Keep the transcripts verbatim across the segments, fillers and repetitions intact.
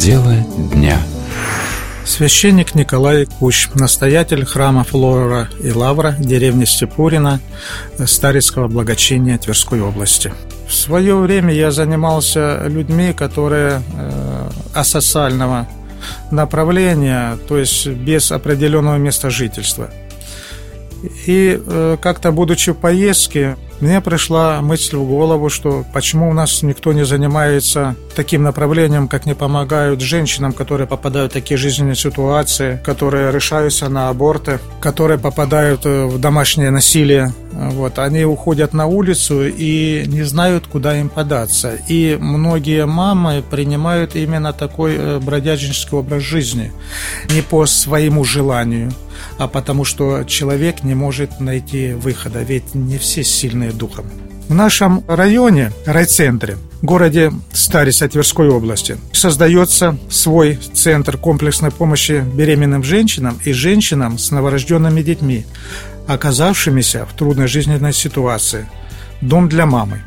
Дело дня. Священник Николай Кущ, настоятель храма Флора и Лавра, деревни Степурина, Старицкого благочиния Тверской области. В свое время я занимался людьми, которые э, асоциального направления, то есть без определенного места жительства. И э, как-то, будучи в поездке, мне пришла мысль в голову, что почему у нас никто не занимается таким направлением, как не помогают женщинам, которые попадают в такие жизненные ситуации, которые решаются на аборты, которые попадают в домашнее насилие. Вот, они уходят на улицу и не знают, куда им податься. И многие мамы принимают именно такой бродяжнический образ жизни. Не по своему желанию, а потому что человек не может найти выхода, ведь не все сильные духом. В нашем районе, райцентре, городе Старица Тверской области, создается свой центр комплексной помощи беременным женщинам и женщинам с новорожденными детьми, оказавшимися в трудной жизненной ситуации. Дом для мамы.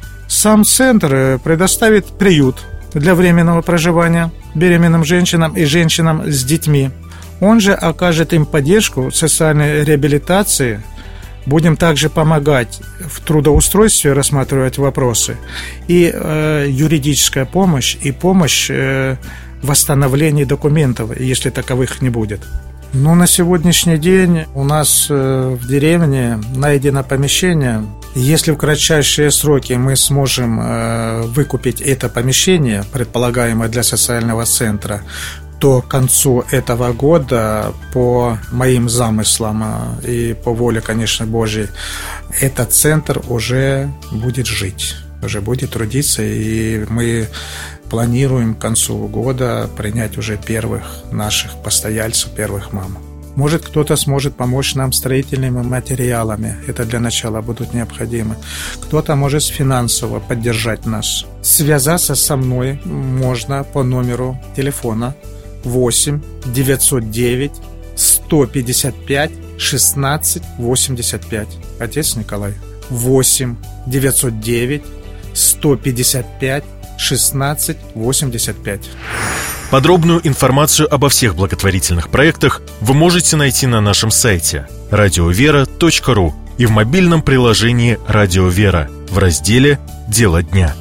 Сам центр предоставит приют для временного проживания беременным женщинам и женщинам с детьми. Он же окажет им поддержку в социальной реабилитации. Будем также помогать в трудоустройстве, рассматривать вопросы. И э, юридическая помощь, и помощь э, в восстановлении документов, если таковых не будет. Но на сегодняшний день у нас э, в деревне найдено помещение. Если в кратчайшие сроки мы сможем э, выкупить это помещение, предполагаемое для социального центра, то к концу этого года, по моим замыслам и по воле, конечно, Божьей, этот центр уже будет жить, уже будет трудиться, и мы планируем к концу года принять уже первых наших постояльцев, первых мам. Может, кто-то сможет помочь нам строительными материалами, это для начала будут необходимы. Кто-то может финансово поддержать нас. Связаться со мной можно по номеру телефона восемь девятьсот девять сто пятьдесят пять шестнадцать восемьдесят пять. Отец Николай. восемь девятьсот девять сто пятьдесят пять шестнадцать восемьдесят пять. Подробную информацию обо всех благотворительных проектах вы можете найти на нашем сайте радиовера точка ру и в мобильном приложении «Радио Вера» в разделе «Дело дня».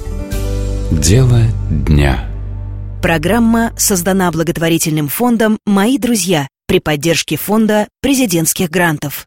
Дело дня. Программа создана благотворительным фондом «Мои друзья» при поддержке фонда президентских грантов.